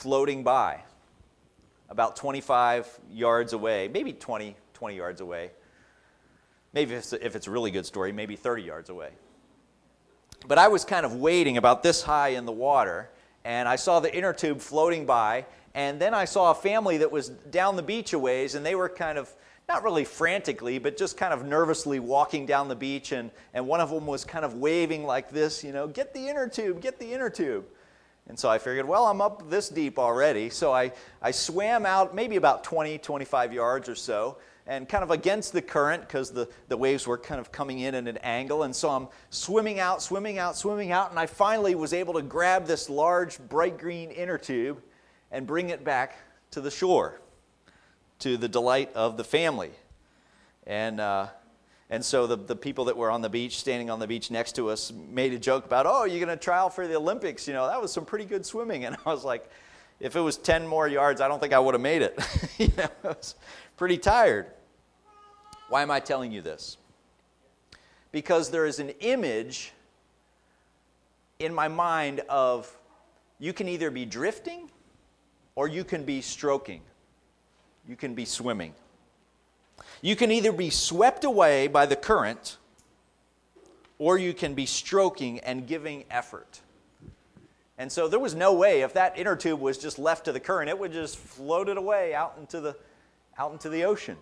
floating by about 25 yards away, maybe 20 yards away. Maybe if it's a really good story, maybe 30 yards away. But I was kind of waiting about this high in the water, and I saw the inner tube floating by, and then I saw a family that was down the beach a ways, and they were kind of, not really frantically, but just kind of nervously walking down the beach, and one of them was kind of waving like this, get the inner tube, get the inner tube. And so I figured, well, I'm up this deep already, so I swam out maybe about 25 yards or so, and kind of against the current because the waves were kind of coming in at an angle. And so I'm swimming out, and I finally was able to grab this large, bright green inner tube and bring it back to the shore, to the delight of the family. And so the people that were on the beach, standing on the beach next to us, made a joke about, oh, you're going to try out for the Olympics? That was some pretty good swimming. And I was like, if it was 10 more yards, I don't think I would have made it. I was pretty tired. Why am I telling you this? Because there is an image in my mind of you can either be drifting or you can be stroking. You can be swimming. You can either be swept away by the current or you can be stroking and giving effort. And so there was no way, if that inner tube was just left to the current, it would just float it away out into the ocean.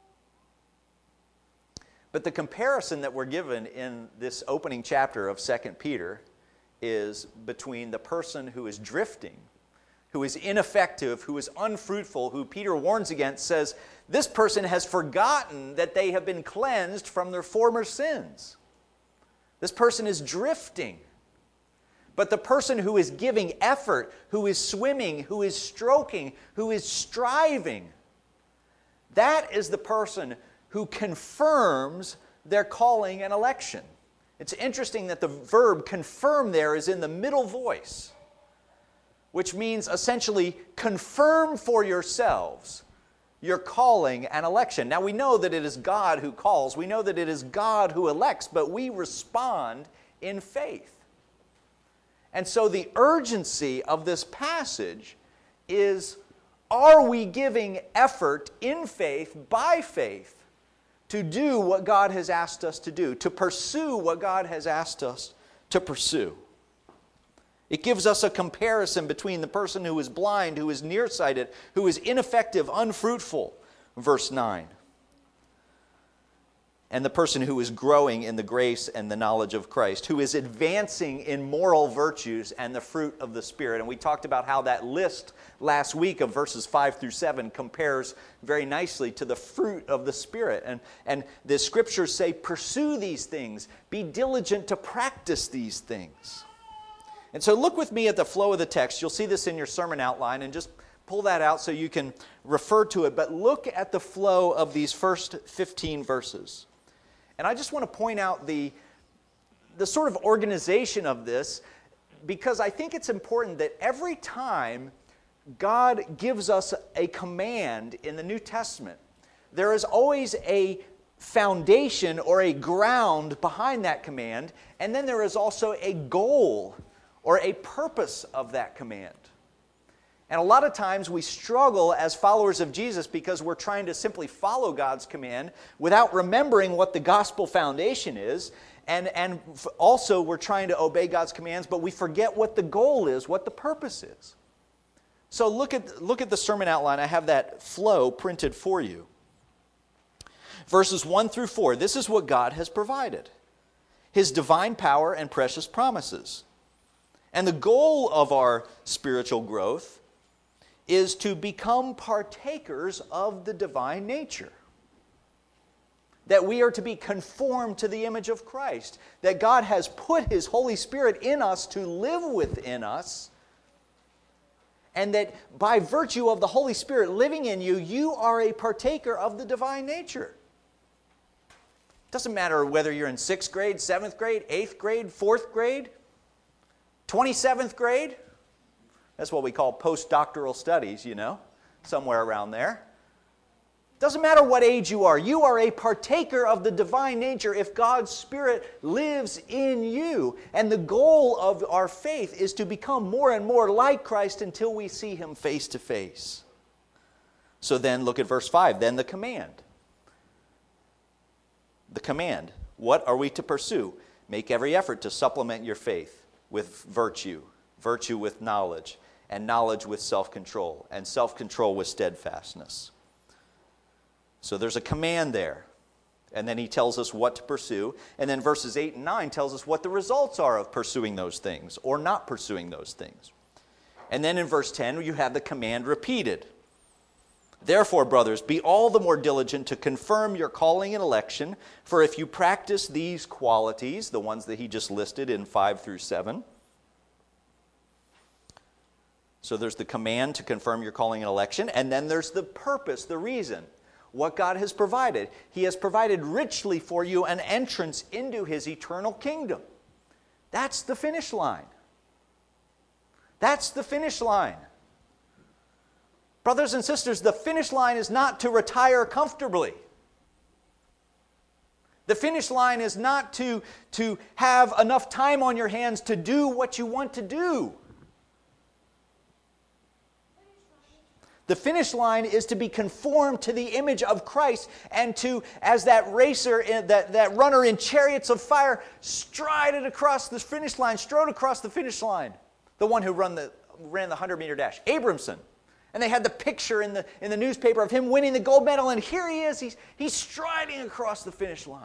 But the comparison that we're given in this opening chapter of 2 Peter is between the person who is drifting, who is ineffective, who is unfruitful, who Peter warns against, says, this person has forgotten that they have been cleansed from their former sins. This person is drifting. But the person who is giving effort, who is swimming, who is stroking, who is striving, that is the person who confirms their calling and election. It's interesting that the verb confirm there is in the middle voice, which means essentially confirm for yourselves your calling and election. Now we know that it is God who calls, we know that it is God who elects, but we respond in faith. And so the urgency of this passage is, are we giving effort in faith, by faith, to do what God has asked us to do, to pursue what God has asked us to pursue? It gives us a comparison between the person who is blind, who is nearsighted, who is ineffective, unfruitful, verse 9, and the person who is growing in the grace and the knowledge of Christ, who is advancing in moral virtues and the fruit of the Spirit. And we talked about how that list last week of verses 5 through 7 compares very nicely to the fruit of the Spirit. And the Scriptures say, pursue these things, be diligent to practice these things. And so look with me at the flow of the text. You'll see this in your sermon outline, and just pull that out so you can refer to it. But look at the flow of these first 15 verses. And I just want to point out the sort of organization of this, because I think it's important that every time God gives us a command in the New Testament, there is always a foundation or a ground behind that command, and then there is also a goal or a purpose of that command. And a lot of times we struggle as followers of Jesus because we're trying to simply follow God's command without remembering what the gospel foundation is. And also we're trying to obey God's commands, but we forget what the goal is, what the purpose is. So look at the sermon outline. I have that flow printed for you. Verses 1 through 4, this is what God has provided. His divine power and precious promises. And the goal of our spiritual growth is to become partakers of the divine nature. That we are to be conformed to the image of Christ. That God has put His Holy Spirit in us to live within us. And that by virtue of the Holy Spirit living in you, you are a partaker of the divine nature. It doesn't matter whether you're in 6th grade, 7th grade, 8th grade, 4th grade, 27th grade. That's what we call postdoctoral studies, somewhere around there. Doesn't matter what age you are a partaker of the divine nature if God's Spirit lives in you. And the goal of our faith is to become more and more like Christ until we see Him face to face. So then look at verse 5, then the command. The command. What are we to pursue? Make every effort to supplement your faith with virtue, virtue with knowledge, and knowledge with self-control, and self-control with steadfastness. So there's a command there. And then he tells us what to pursue. And then verses 8 and 9 tells us what the results are of pursuing those things or not pursuing those things. And then in verse 10, you have the command repeated. Therefore, brothers, be all the more diligent to confirm your calling and election, for if you practice these qualities, the ones that he just listed in 5 through 7. So there's the command to confirm your calling and election, and then there's the purpose, the reason. What God has provided. He has provided richly for you an entrance into His eternal kingdom. That's the finish line. That's the finish line. Brothers and sisters, the finish line is not to retire comfortably. The finish line is not to have enough time on your hands to do what you want to do. The finish line is to be conformed to the image of Christ and to, as that racer, that runner in chariots of fire, strode across the finish line. The one who ran the 100-meter dash, Abramson. And they had the picture in the newspaper of him winning the gold medal, and here he is. He's striding across the finish line.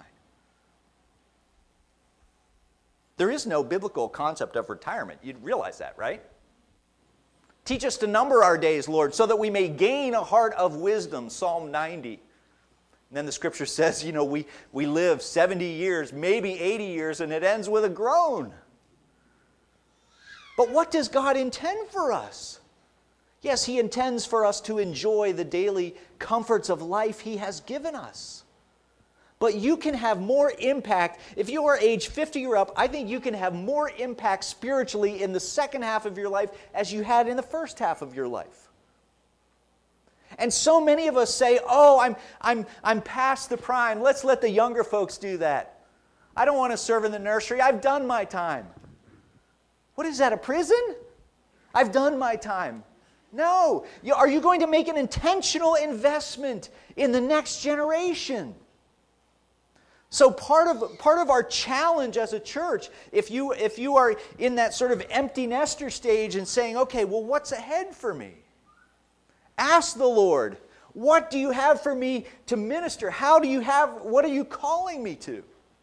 There is no biblical concept of retirement. You'd realize that, right? Teach us to number our days, Lord, so that we may gain a heart of wisdom, Psalm 90. And then the scripture says, we live 70 years, maybe 80 years, and it ends with a groan. But what does God intend for us? Yes, He intends for us to enjoy the daily comforts of life He has given us. But you can have more impact. If you are age 50 or up, I think you can have more impact spiritually in the second half of your life as you had in the first half of your life. And so many of us say, oh, I'm past the prime. Let's let the younger folks do that. I don't want to serve in the nursery. I've done my time. What is that, a prison? I've done my time. No. Are you going to make an intentional investment in the next generation? So part of our challenge as a church, if you are in that sort of empty nester stage and saying, okay, well, what's ahead for me? Ask the Lord, what do you have for me to minister? What are you calling me to?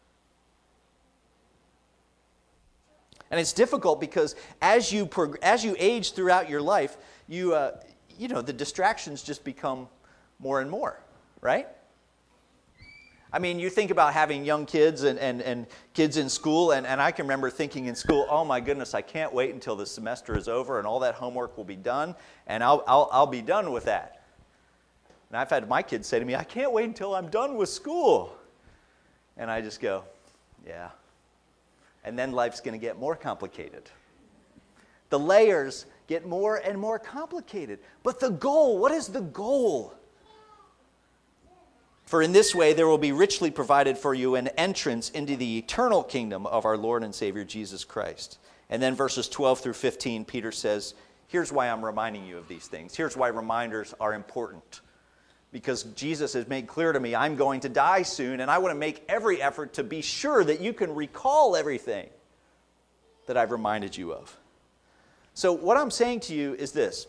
And it's difficult because as you age throughout your life, the distractions just become more and more, right? I mean, you think about having young kids and kids in school, and I can remember thinking in school, oh my goodness, I can't wait until the semester is over and all that homework will be done, and I'll be done with that. And I've had my kids say to me, I can't wait until I'm done with school. And I just go, yeah. And then life's going to get more complicated. The layers get more and more complicated. But the goal, what is the goal? For in this way there will be richly provided for you an entrance into the eternal kingdom of our Lord and Savior Jesus Christ. And then verses 12 through 15, Peter says, here's why I'm reminding you of these things. Here's why reminders are important. Because Jesus has made clear to me, I'm going to die soon, and I want to make every effort to be sure that you can recall everything that I've reminded you of. So what I'm saying to you is this.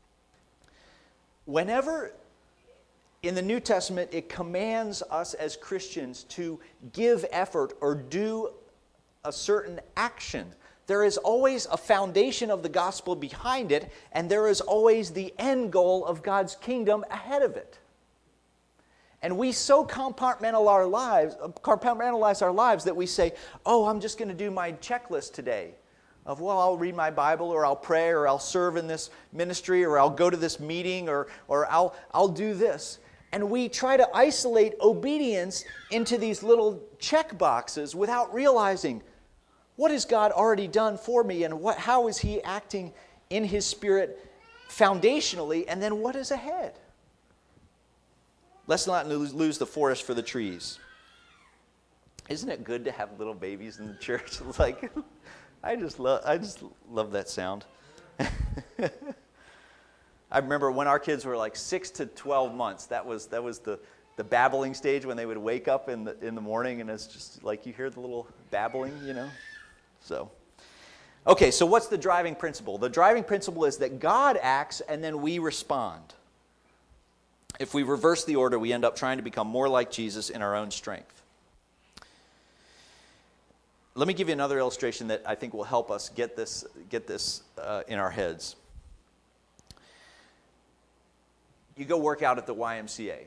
Whenever in the New Testament, it commands us as Christians to give effort or do a certain action. There is always a foundation of the gospel behind it, and there is always the end goal of God's kingdom ahead of it. And we so compartmentalize our lives that we say, oh, I'm just going to do my checklist today. Of, well, I'll read my Bible, or I'll pray, or I'll serve in this ministry, or I'll go to this meeting, or I'll do this. And we try to isolate obedience into these little check boxes without realizing, what has God already done for me, and how is He acting in His Spirit foundationally, and then what is ahead? Let's not lose the forest for the trees. Isn't it good to have little babies in the church? Like, I just love that sound. I remember when our kids were like 6 to 12 months. That was the babbling stage when they would wake up in the morning, and it's just like you hear the little babbling, you know. So, okay. So what's the driving principle? The driving principle is that God acts, and then we respond. If we reverse the order, we end up trying to become more like Jesus in our own strength. Let me give you another illustration that I think will help us get this in our heads. You go work out at the YMCA.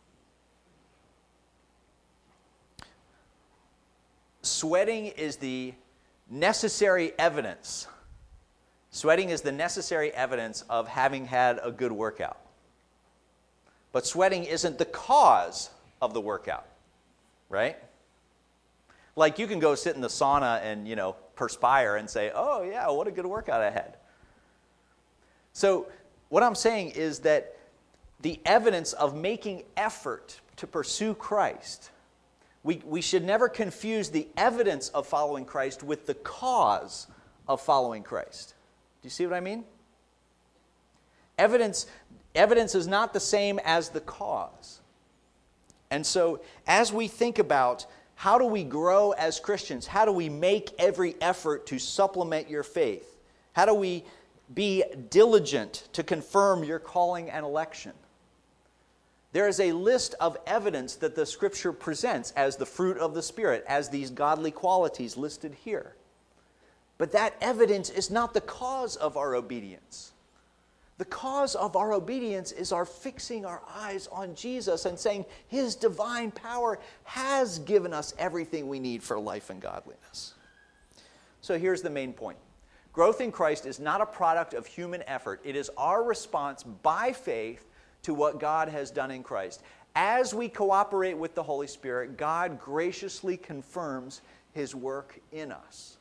Sweating is the necessary evidence. Sweating is the necessary evidence of having had a good workout. But sweating isn't the cause of the workout, right? Like you can go sit in the sauna and, perspire and say, oh yeah, what a good workout I had. So what I'm saying is that the evidence of making effort to pursue Christ, we should never confuse the evidence of following Christ with the cause of following Christ. Do you see what I mean? Evidence is not the same as the cause. And so as we think about how do we grow as Christians, how do we make every effort to supplement your faith? How do we be diligent to confirm your calling and election? There is a list of evidence that the Scripture presents as the fruit of the Spirit, as these godly qualities listed here. But that evidence is not the cause of our obedience. The cause of our obedience is our fixing our eyes on Jesus and saying His divine power has given us everything we need for life and godliness. So here's the main point. Growth in Christ is not a product of human effort. It is our response by faith to what God has done in Christ. As we cooperate with the Holy Spirit, God graciously confirms His work in us.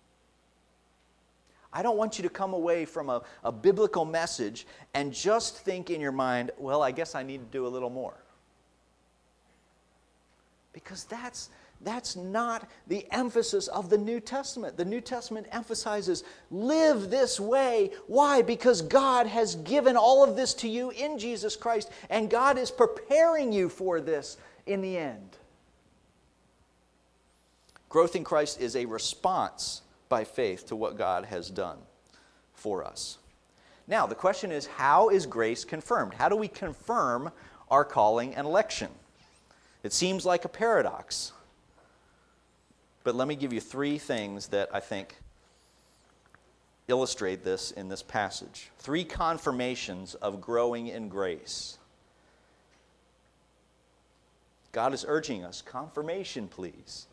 I don't want you to come away from a biblical message and just think in your mind, well, I guess I need to do a little more. Because that's not the emphasis of the New Testament. The New Testament emphasizes, live this way. Why? Because God has given all of this to you in Jesus Christ, and God is preparing you for this in the end. Growth in Christ is a response by faith to what God has done for us. Now, the question is, how is grace confirmed? How do we confirm our calling and election? It seems like a paradox. But let me give you 3 things that I think illustrate this in this passage. 3 confirmations of growing in grace. God is urging us, confirmation, please.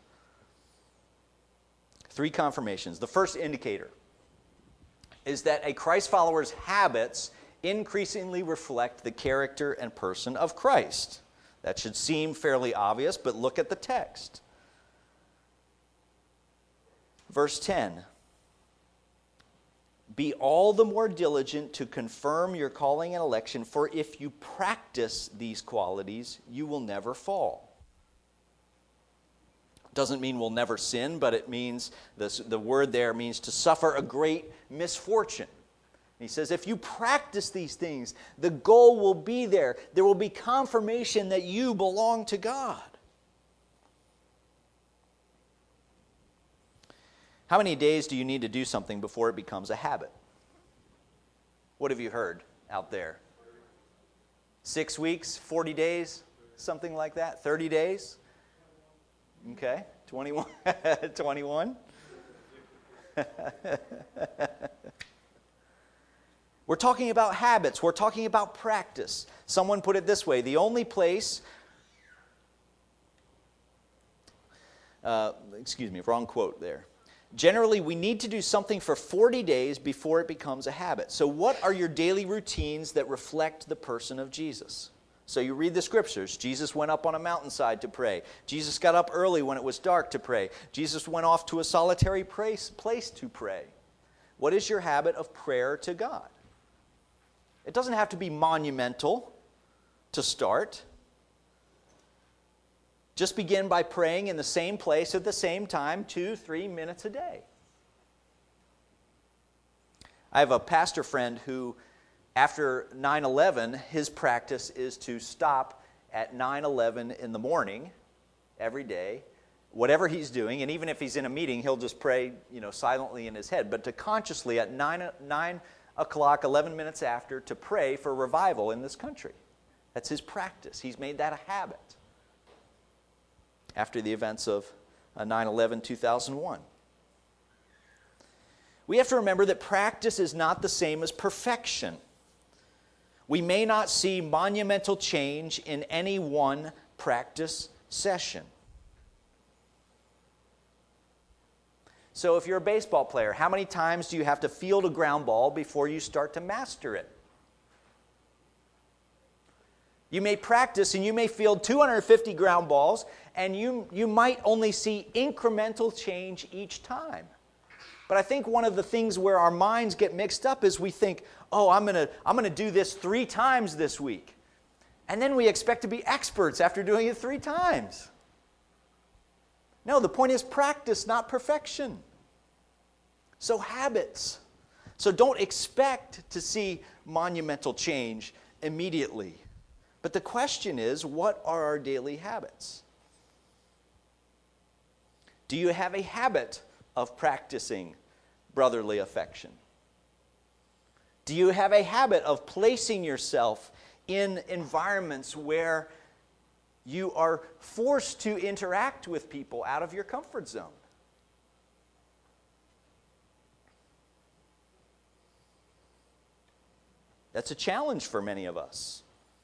3 confirmations. The first indicator is that a Christ follower's habits increasingly reflect the character and person of Christ. That should seem fairly obvious, but look at the text. Verse 10. Be all the more diligent to confirm your calling and election, for if you practice these qualities, you will never fall. Doesn't mean we'll never sin, but it means, the word there means to suffer a great misfortune. He says, if you practice these things, the goal will be there. There will be confirmation that you belong to God. How many days do you need to do something before it becomes a habit? What have you heard out there? 6 weeks, 40 days, something like that? 30 days? Okay, 21. 21. We're talking about habits. We're talking about practice. Someone put it this way: the only place, wrong quote there. Generally, we need to do something for 40 days before it becomes a habit. So what are your daily routines that reflect the person of Jesus? So you read the scriptures. Jesus went up on a mountainside to pray. Jesus got up early when it was dark to pray. Jesus went off to a solitary place to pray. What is your habit of prayer to God? It doesn't have to be monumental to start. Just begin by praying in the same place at the same time, 2-3 minutes a day. I have a pastor friend who, after 9/11, his practice is to stop at 9/11 in the morning every day, whatever he's doing, and even if he's in a meeting, he'll just pray, silently in his head. But to consciously at 9 o'clock, 11 minutes after, to pray for revival in this country. That's his practice. He's made that a habit after the events of 9/11, 2001. We have to remember that practice is not the same as perfection. We may not see monumental change in any one practice session. So if you're a baseball player, how many times do you have to field a ground ball before you start to master it? You may practice and you may field 250 ground balls, and you might only see incremental change each time. But I think one of the things where our minds get mixed up is we think, oh, I'm gonna do this 3 times this week. And then we expect to be experts after doing it 3 times. No, the point is practice, not perfection. So habits. So don't expect to see monumental change immediately. But the question is, what are our daily habits? Do you have a habit of practicing brotherly affection? Do you have a habit of placing yourself in environments where you are forced to interact with people out of your comfort zone? That's a challenge for many of us.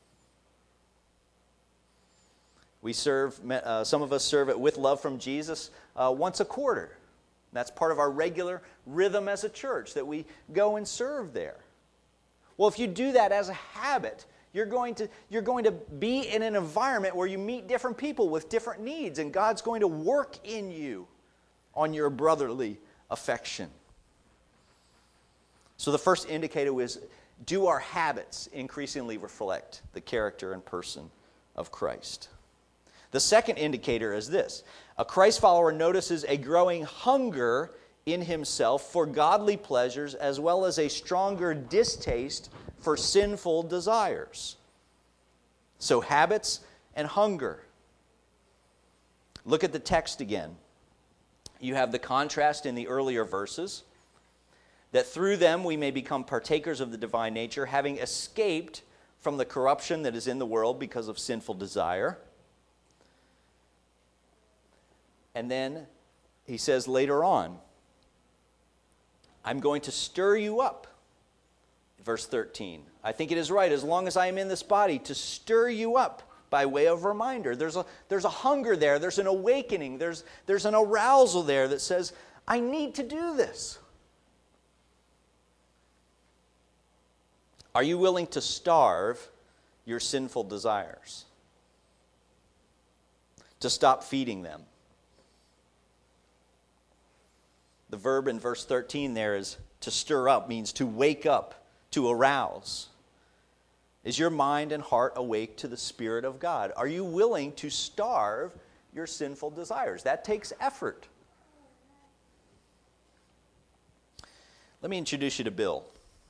We serve, some of us serve it with love from Jesus once a quarter. That's part of our regular rhythm as a church, that we go and serve there. Well, if you do that as a habit, you're going to be in an environment where you meet different people with different needs, and God's going to work in you on your brotherly affection. So the first indicator was, do our habits increasingly reflect the character and person of Christ? The second indicator is this: a Christ follower notices a growing hunger in himself for godly pleasures, as well as a stronger distaste for sinful desires. So habits and hunger. Look at the text again. You have the contrast in the earlier verses, that through them we may become partakers of the divine nature, having escaped from the corruption that is in the world because of sinful desire. And then he says later on, I'm going to stir you up. Verse 13. I think it is right, as long as I am in this body, to stir you up by way of reminder. There's a hunger there. There's an awakening. There's an arousal there that says, I need to do this. Are you willing to starve your sinful desires? To stop feeding them? The verb in verse 13 there is to stir up, means to wake up, to arouse. Is your mind and heart awake to the Spirit of God? Are you willing to starve your sinful desires? That takes effort. Let me introduce you to Bill.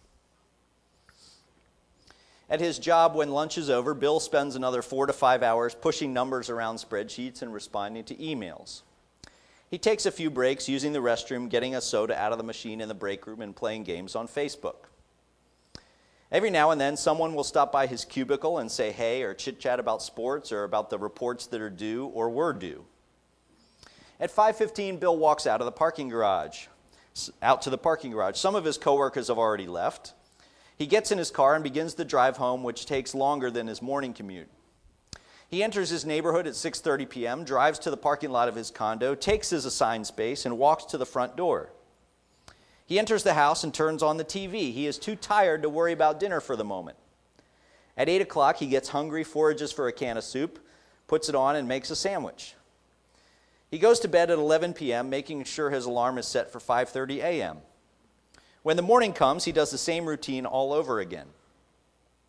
At his job, when lunch is over, Bill spends another 4 to 5 hours pushing numbers around spreadsheets and responding to emails. He takes a few breaks using the restroom, getting a soda out of the machine in the break room, and playing games on Facebook. Every now and then, someone will stop by his cubicle and say hey, or chit-chat about sports, or about the reports that are due or were due. At 5:15, Bill walks out to the parking garage. Some of his coworkers have already left. He gets in his car and begins the drive home, which takes longer than his morning commute. He enters his neighborhood at 6:30 p.m., drives to the parking lot of his condo, takes his assigned space, and walks to the front door. He enters the house and turns on the TV. He is too tired to worry about dinner for the moment. At 8 o'clock, he gets hungry, forages for a can of soup, puts it on, and makes a sandwich. He goes to bed at 11 p.m., making sure his alarm is set for 5:30 a.m. When the morning comes, he does the same routine all over again.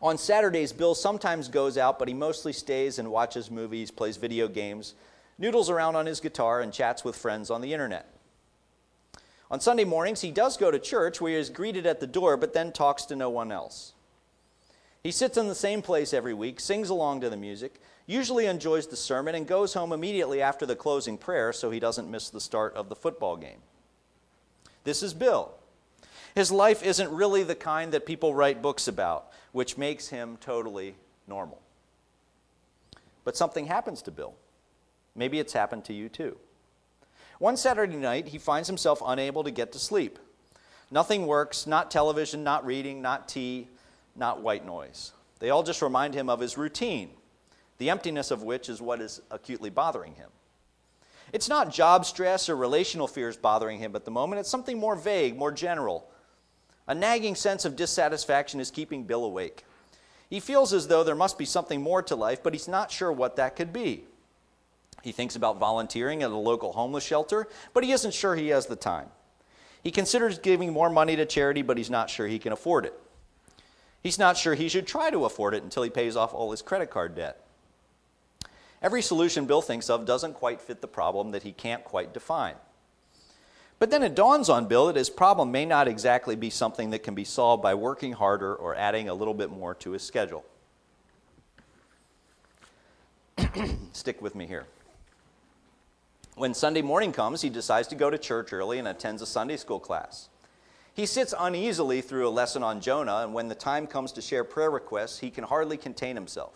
On Saturdays, Bill sometimes goes out, but he mostly stays and watches movies, plays video games, noodles around on his guitar, and chats with friends on the internet. On Sunday mornings, he does go to church, where he is greeted at the door, but then talks to no one else. He sits in the same place every week, sings along to the music, usually enjoys the sermon, and goes home immediately after the closing prayer so he doesn't miss the start of the football game. This is Bill. His life isn't really the kind that people write books about, which makes him totally normal. But something happens to Bill. Maybe it's happened to you too. One Saturday night, he finds himself unable to get to sleep. Nothing works, not television, not reading, not tea, not white noise. They all just remind him of his routine, the emptiness of which is what is acutely bothering him. It's not job stress or relational fears bothering him at the moment. It's something more vague, more general. A nagging sense of dissatisfaction is keeping Bill awake. He feels as though there must be something more to life, but he's not sure what that could be. He thinks about volunteering at a local homeless shelter, but he isn't sure he has the time. He considers giving more money to charity, but he's not sure he can afford it. He's not sure he should try to afford it until he pays off all his credit card debt. Every solution Bill thinks of doesn't quite fit the problem that he can't quite define. But then it dawns on Bill that his problem may not exactly be something that can be solved by working harder or adding a little bit more to his schedule. Stick with me here. When Sunday morning comes, he decides to go to church early and attends a Sunday school class. He sits uneasily through a lesson on Jonah, and when the time comes to share prayer requests, he can hardly contain himself.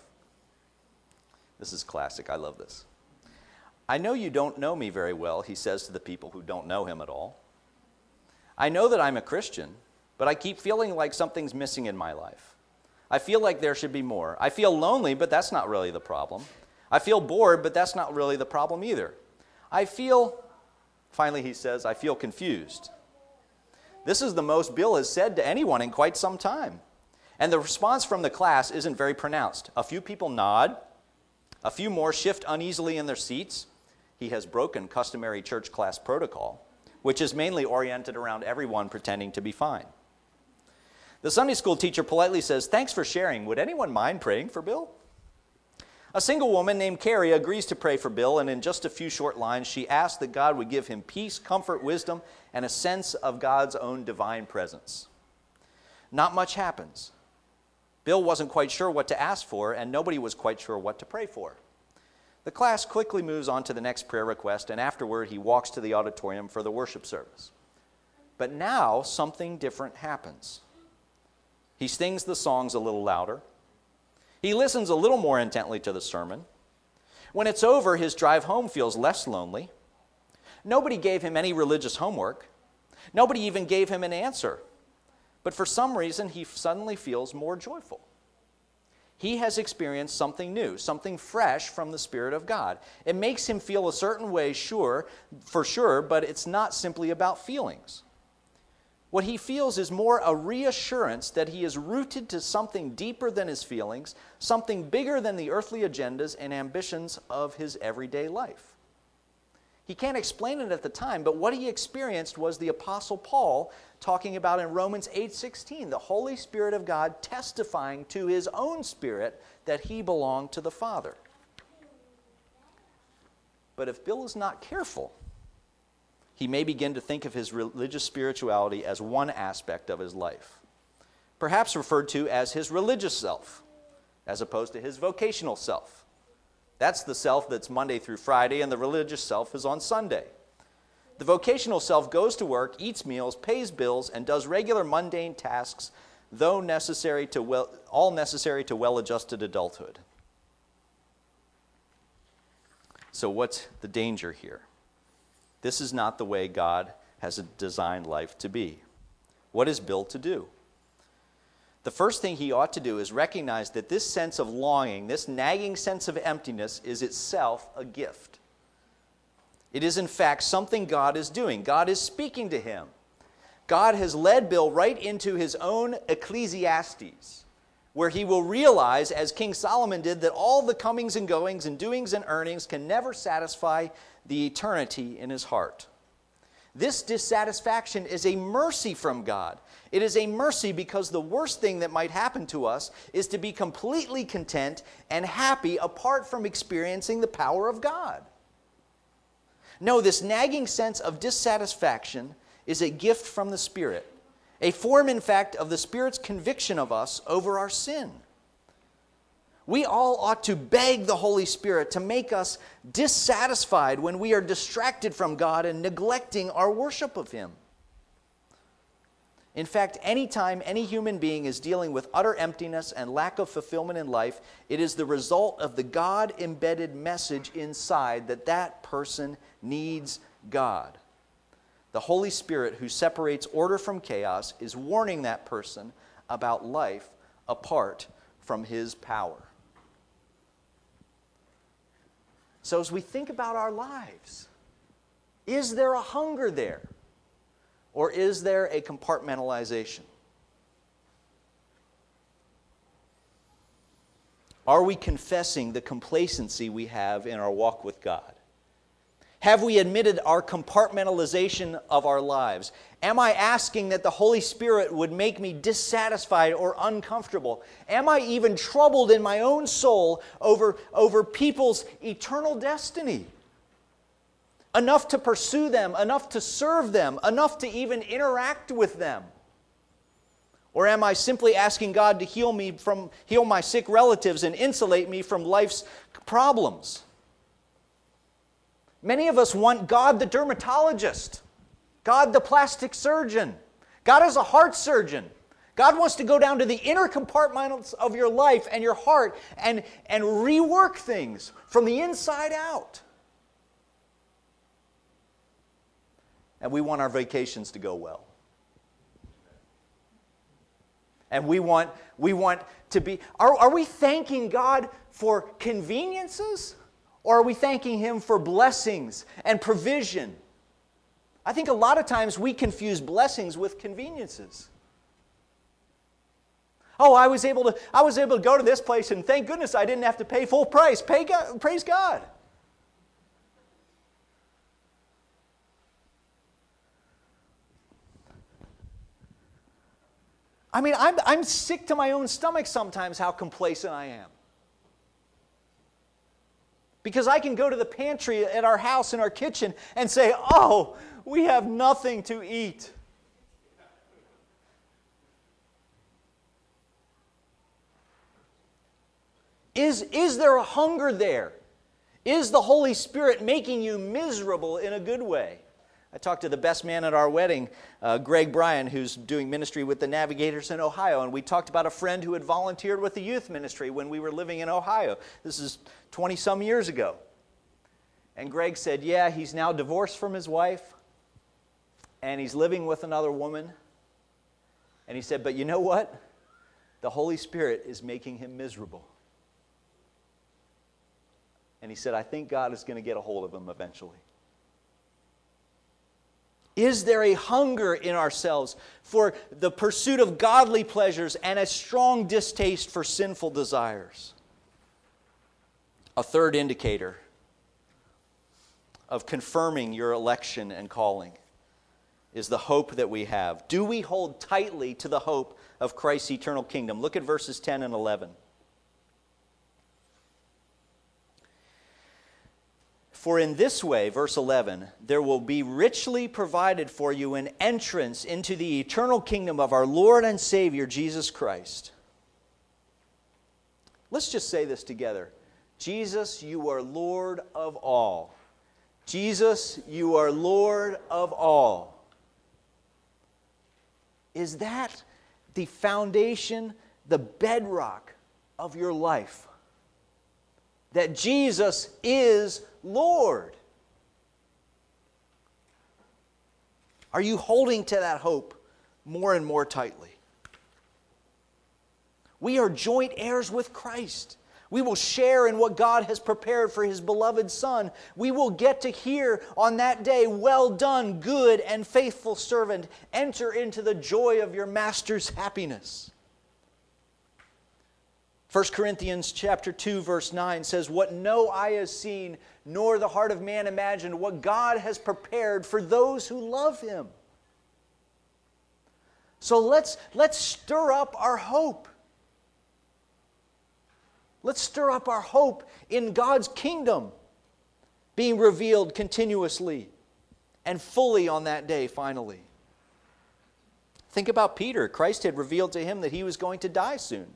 This is classic. I love this. I know you don't know me very well, he says to the people who don't know him at all. I know that I'm a Christian, but I keep feeling like something's missing in my life. I feel like there should be more. I feel lonely, but that's not really the problem. I feel bored, but that's not really the problem either. Finally he says, I feel confused. This is the most Bill has said to anyone in quite some time. And the response from the class isn't very pronounced. A few people nod. A few more shift uneasily in their seats. He has broken customary church class protocol, which is mainly oriented around everyone pretending to be fine. The Sunday school teacher politely says, thanks for sharing. Would anyone mind praying for Bill? A single woman named Carrie agrees to pray for Bill, and in just a few short lines, she asks that God would give him peace, comfort, wisdom, and a sense of God's own divine presence. Not much happens. Bill wasn't quite sure what to ask for, and nobody was quite sure what to pray for. The class quickly moves on to the next prayer request, and afterward he walks to the auditorium for the worship service. But now something different happens. He sings the songs a little louder. He listens a little more intently to the sermon. When it's over, his drive home feels less lonely. Nobody gave him any religious homework. Nobody even gave him an answer. But for some reason, he suddenly feels more joyful. He has experienced something new, something fresh from the Spirit of God. It makes him feel a certain way, for sure, but it's not simply about feelings. What he feels is more a reassurance that he is rooted to something deeper than his feelings, something bigger than the earthly agendas and ambitions of his everyday life. He can't explain it at the time, but what he experienced was the Apostle Paul talking about in Romans 8:16, the Holy Spirit of God testifying to his own spirit that he belonged to the Father. But if Bill is not careful, he may begin to think of his religious spirituality as one aspect of his life, perhaps referred to as his religious self, as opposed to his vocational self. That's the self that's Monday through Friday, and the religious self is on Sunday. The vocational self goes to work, eats meals, pays bills, and does regular mundane tasks, all necessary to well-adjusted adulthood. So what's the danger here? This is not the way God has designed life to be. What is Bill to do? The first thing he ought to do is recognize that this sense of longing, this nagging sense of emptiness, is itself a gift. It is in fact something God is doing. God is speaking to him. God has led Bill right into his own Ecclesiastes, where he will realize, as King Solomon did, that all the comings and goings and doings and earnings can never satisfy the eternity in his heart. This dissatisfaction is a mercy from God. It is a mercy because the worst thing that might happen to us is to be completely content and happy apart from experiencing the power of God. No, this nagging sense of dissatisfaction is a gift from the Spirit, a form, in fact, of the Spirit's conviction of us over our sin. We all ought to beg the Holy Spirit to make us dissatisfied when we are distracted from God and neglecting our worship of Him. In fact, anytime any human being is dealing with utter emptiness and lack of fulfillment in life, it is the result of the God-embedded message inside that that person needs God. The Holy Spirit, who separates order from chaos, is warning that person about life apart from His power. So as we think about our lives, is there a hunger there? Or is there a compartmentalization? Are we confessing the complacency we have in our walk with God? Have we admitted our compartmentalization of our lives? Am I asking that the Holy Spirit would make me dissatisfied or uncomfortable? Am I even troubled in my own soul over people's eternal destiny? Enough to pursue them, enough to serve them, enough to even interact with them? Or am I simply asking God to heal my sick relatives and insulate me from life's problems? Many of us want God the dermatologist, God the plastic surgeon, God is a heart surgeon. God wants to go down to the inner compartments of your life and your heart and rework things from the inside out. And we want our vacations to go well. And we want to be... Are we thanking God for conveniences? Or are we thanking Him for blessings and provision? I think a lot of times we confuse blessings with conveniences. Oh, I was able to go to this place and thank goodness I didn't have to pay full price. Praise God. I mean, I'm sick to my own stomach sometimes how complacent I am. Because I can go to the pantry at our house, in our kitchen, and say, oh, we have nothing to eat. Is there a hunger there? Is the Holy Spirit making you miserable in a good way? I talked to the best man at our wedding, Greg Bryan, who's doing ministry with the Navigators in Ohio, and we talked about a friend who had volunteered with the youth ministry when we were living in Ohio. This is 20-some years ago. And Greg said, yeah, he's now divorced from his wife, and he's living with another woman. And he said, but you know what? The Holy Spirit is making him miserable. And he said, I think God is going to get a hold of him eventually. Is there a hunger in ourselves for the pursuit of godly pleasures and a strong distaste for sinful desires? A third indicator of confirming your election and calling is the hope that we have. Do we hold tightly to the hope of Christ's eternal kingdom? Look at verses 10 and 11. For in this way, verse 11, there will be richly provided for you an entrance into the eternal kingdom of our Lord and Savior, Jesus Christ. Let's just say this together. Jesus, you are Lord of all. Jesus, you are Lord of all. Is that the foundation, the bedrock of your life? That Jesus is Lord. Are you holding to that hope more and more tightly? We are joint heirs with Christ. We will share in what God has prepared for His beloved Son. We will get to hear on that day, well done, good and faithful servant. Enter into the joy of your Master's happiness. 1 Corinthians chapter 2, verse 9 says, "What no eye has seen, nor the heart of man imagined, what God has prepared for those who love Him." So let's stir up our hope. Let's stir up our hope in God's kingdom being revealed continuously and fully on that day finally. Think about Peter. Christ had revealed to him that he was going to die soon.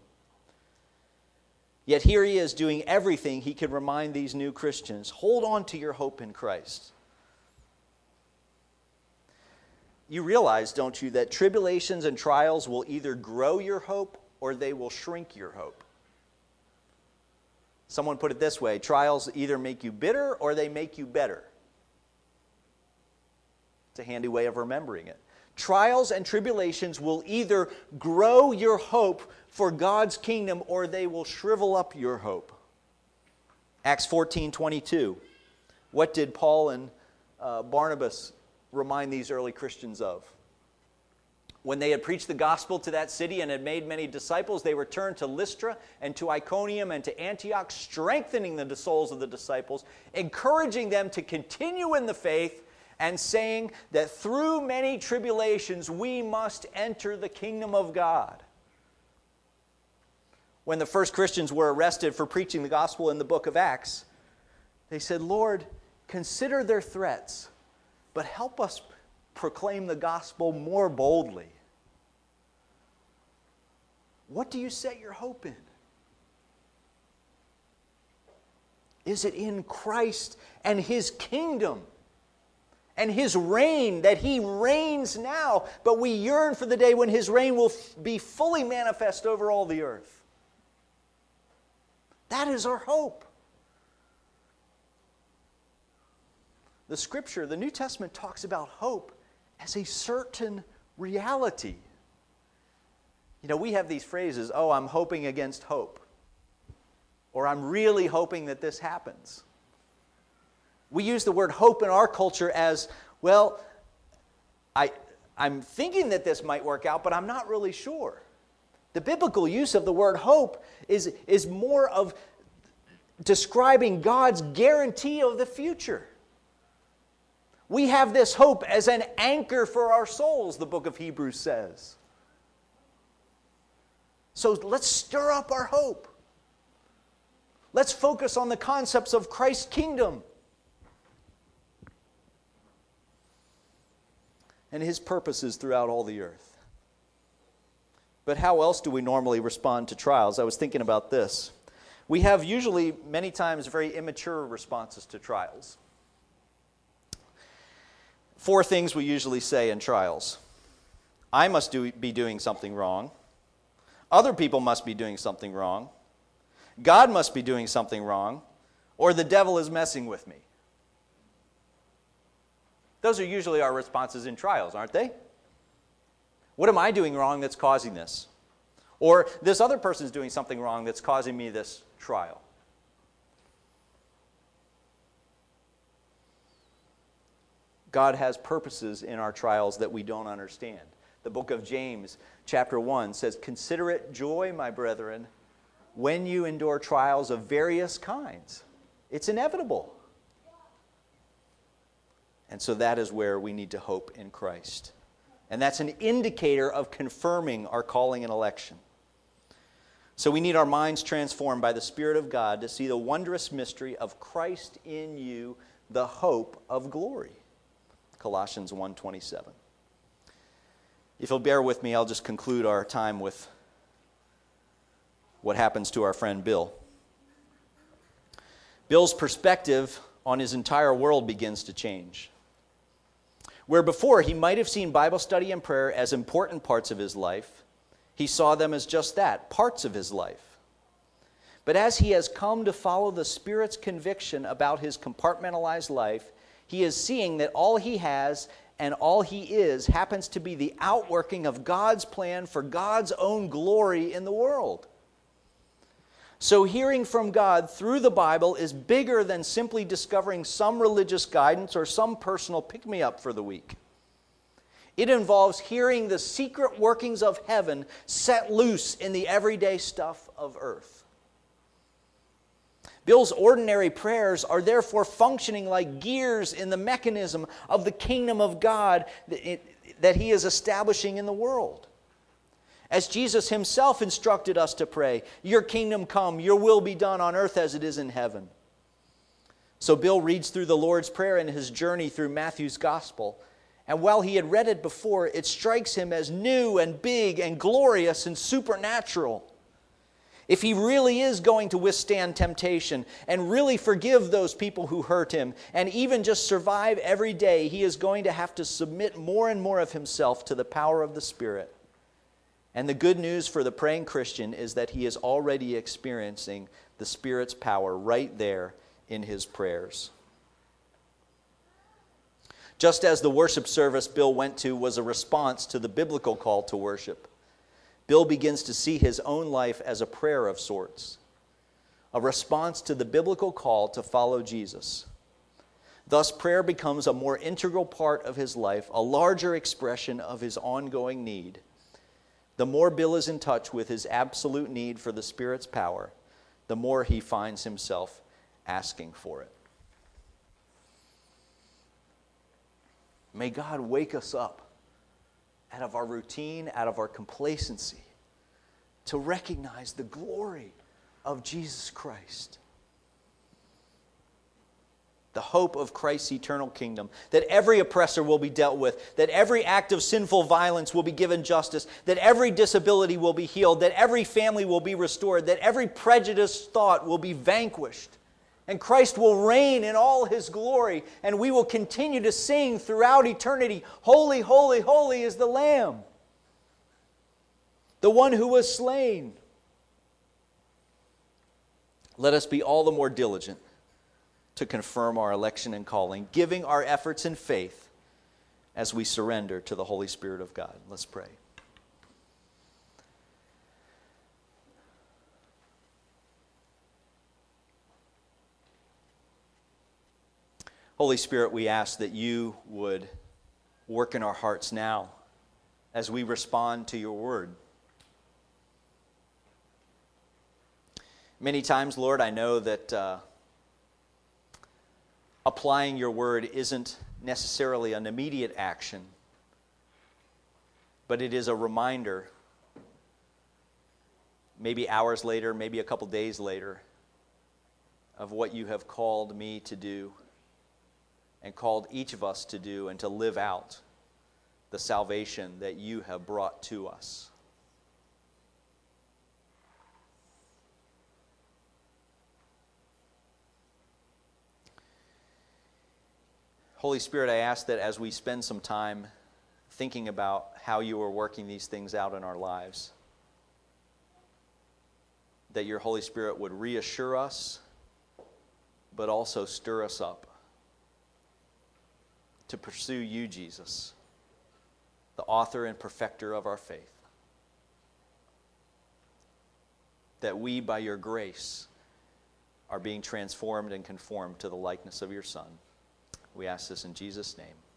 Yet here he is doing everything he could remind these new Christians. Hold on to your hope in Christ. You realize, don't you, that tribulations and trials will either grow your hope or they will shrink your hope. Someone put it this way: trials either make you bitter or they make you better. It's a handy way of remembering it. Trials and tribulations will either grow your hope for God's kingdom or they will shrivel up your hope. Acts 14:22. What did Paul and Barnabas remind these early Christians of? When they had preached the gospel to that city and had made many disciples, they returned to Lystra and to Iconium and to Antioch, strengthening the souls of the disciples, encouraging them to continue in the faith, and saying that through many tribulations we must enter the kingdom of God. When the first Christians were arrested for preaching the gospel in the book of Acts, they said, "Lord, consider their threats, but help us proclaim the gospel more boldly." What do you set your hope in? Is it in Christ and His kingdom and His reign, that He reigns now, but we yearn for the day when His reign will be fully manifest over all the earth? That is our hope. The Scripture, the New Testament, talks about hope as a certain reality. You know, we have these phrases, "Oh, I'm hoping against hope," or "I'm really hoping that this happens." We use the word hope in our culture as, well, I'm thinking that this might work out, but I'm not really sure. The biblical use of the word hope is more of describing God's guarantee of the future. We have this hope as an anchor for our souls, the book of Hebrews says. So let's stir up our hope. Let's focus on the concepts of Christ's kingdom and His purposes throughout all the earth. But how else do we normally respond to trials? I was thinking about this. We have usually, many times, very immature responses to trials. 4 things we usually say in trials. I must be doing something wrong. Other people must be doing something wrong. God must be doing something wrong. Or the devil is messing with me. Those are usually our responses in trials, aren't they? What am I doing wrong that's causing this? Or this other person's doing something wrong that's causing me this trial. God has purposes in our trials that we don't understand. The book of James, chapter 1, says, "Consider it joy, my brethren, when you endure trials of various kinds." It's inevitable. And so that is where we need to hope in Christ. And that's an indicator of confirming our calling and election. So we need our minds transformed by the Spirit of God to see the wondrous mystery of Christ in you, the hope of glory. Colossians 1:27. If you'll bear with me, I'll just conclude our time with what happens to our friend Bill. Bill's perspective on his entire world begins to change. Where before he might have seen Bible study and prayer as important parts of his life, he saw them as just that, parts of his life. But as he has come to follow the Spirit's conviction about his compartmentalized life, he is seeing that all he has and all he is happens to be the outworking of God's plan for God's own glory in the world. So hearing from God through the Bible is bigger than simply discovering some religious guidance or some personal pick-me-up for the week. It involves hearing the secret workings of heaven set loose in the everyday stuff of earth. Bill's ordinary prayers are therefore functioning like gears in the mechanism of the kingdom of God that he is establishing in the world. As Jesus himself instructed us to pray, your kingdom come, your will be done on earth as it is in heaven. So Bill reads through the Lord's Prayer in his journey through Matthew's Gospel. And while he had read it before, it strikes him as new and big and glorious and supernatural. If he really is going to withstand temptation and really forgive those people who hurt him and even just survive every day, he is going to have to submit more and more of himself to the power of the Spirit. And the good news for the praying Christian is that he is already experiencing the Spirit's power right there in his prayers. Just as the worship service Bill went to was a response to the biblical call to worship, Bill begins to see his own life as a prayer of sorts, a response to the biblical call to follow Jesus. Thus, prayer becomes a more integral part of his life, a larger expression of his ongoing need. The more Bill is in touch with his absolute need for the Spirit's power, the more he finds himself asking for it. May God wake us up out of our routine, out of our complacency, to recognize the glory of Jesus Christ. The hope of Christ's eternal kingdom, that every oppressor will be dealt with, that every act of sinful violence will be given justice, that every disability will be healed, that every family will be restored, that every prejudiced thought will be vanquished, and Christ will reign in all His glory, and we will continue to sing throughout eternity, "Holy, holy, holy is the Lamb, the one who was slain." Let us be all the more diligent to confirm our election and calling, giving our efforts in faith as we surrender to the Holy Spirit of God. Let's pray. Holy Spirit, we ask that you would work in our hearts now as we respond to your word. Many times, Lord, I know that applying your word isn't necessarily an immediate action, but it is a reminder, maybe hours later, maybe a couple days later, of what you have called me to do and called each of us to do and to live out the salvation that you have brought to us. Holy Spirit, I ask that as we spend some time thinking about how you are working these things out in our lives, that your Holy Spirit would reassure us, but also stir us up to pursue you, Jesus, the author and perfecter of our faith. That we, by your grace, are being transformed and conformed to the likeness of your Son. We ask this in Jesus' name.